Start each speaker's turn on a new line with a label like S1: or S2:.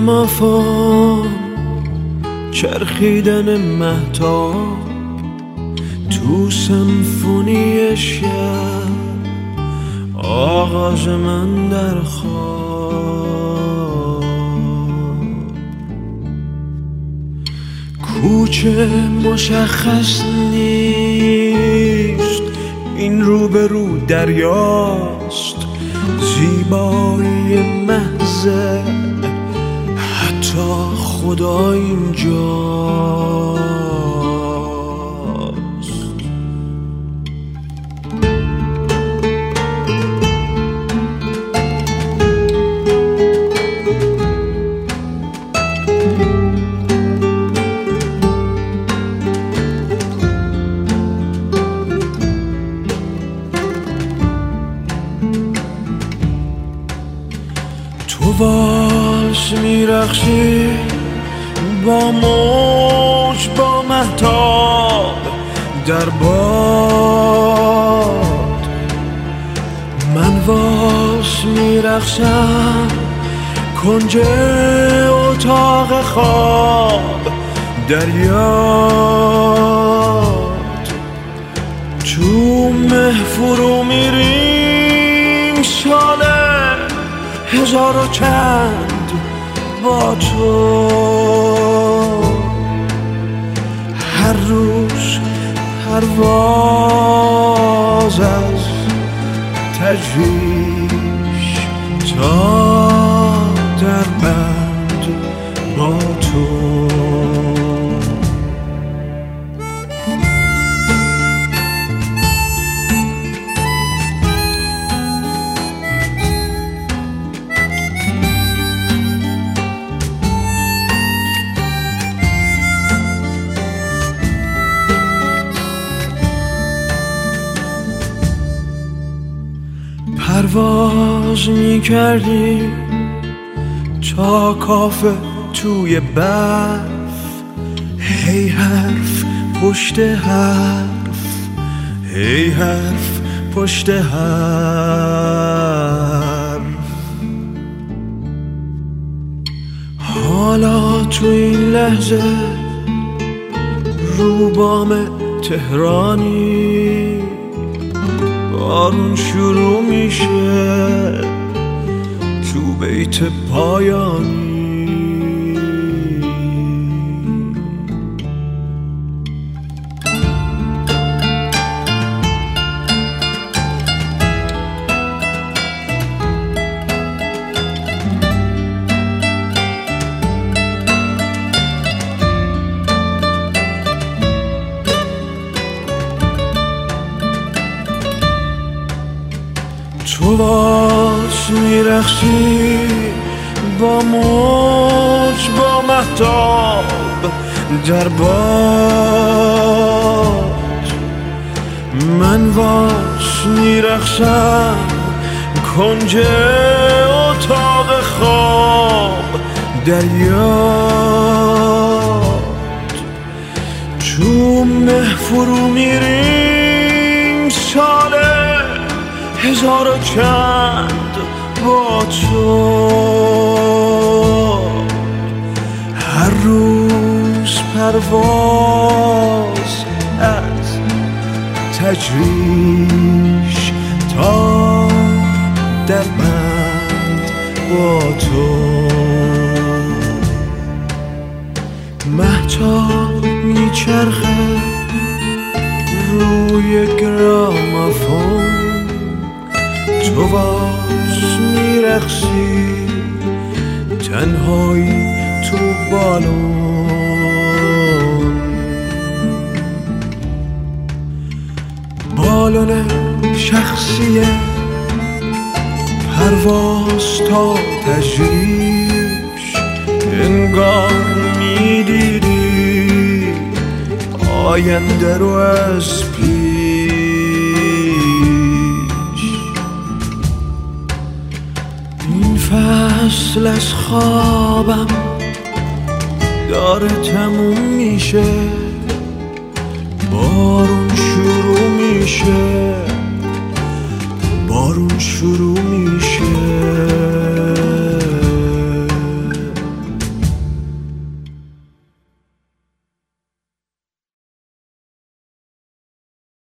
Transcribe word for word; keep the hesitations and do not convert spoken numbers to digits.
S1: گرامافون، چرخیدن مهتاب تو سمفونی شب، آغاز من در خواب. کوچه مشخص نیست، این رو به رو دریاست، زیبایی محضه حتی خدا اینجاست. تو والس میرخشی با موج با مهتاب در باد، من والس میرخشم کنج اتاق خواب در یاد. تو مه فرو میریم ساله هزار و چند با تو، هر روز پرواز از تجریش تا در بند با تو. پرواز میکردی تا کافه توی برف، هی حرف پشت حرف، هی حرف پشت حرف. حالا تو این لحظه رو بام تهرانی بارون شروع میشه تو بیت پایانی. تو والس میرخشی با موج با مهتاب در باد، من والس میرخشم کنج اتاق خواب در یاد. تو مه فرو میریم ساله هزار و چند با تو، هر روز پرواز از تجریش تا در بند با تو. مهتاب میچرخه روی گرامافون، تو والس میرقصی تنهایی تو بالون، بالون شخصیه پرواز تا تجریش، انگار میدیدی آینده رو از فصل از خوابم داره تموم میشه، بارون شروع میشه، بارون شروع میشه.